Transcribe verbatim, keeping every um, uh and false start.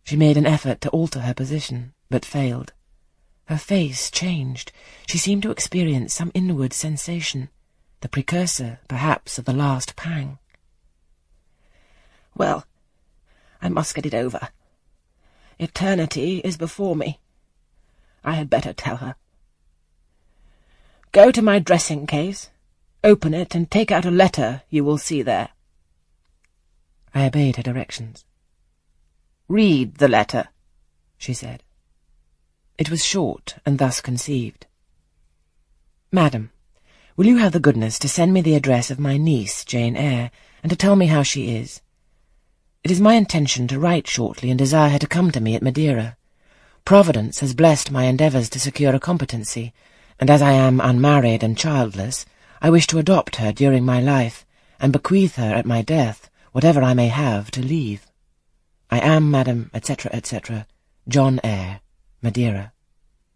She made an effort to alter her position, but failed. Her face changed. She seemed to experience some inward sensation, the precursor, perhaps, of the last pang. "Well, I must get it over. Eternity is before me. I had better tell her. Go to my dressing-case, open it, and take out a letter you will see there." I obeyed her directions. "Read the letter," she said. It was short, and thus conceived. "Madam, will you have the goodness to send me the address of my niece, Jane Eyre, and to tell me how she is? It is my intention to write shortly and desire her to come to me at Madeira. Providence has blessed my endeavours to secure a competency, and as I am unmarried and childless, I wish to adopt her during my life, and bequeath her at my death whatever I may have to leave. I am, Madam, etc., et cetera, John Eyre, Madeira."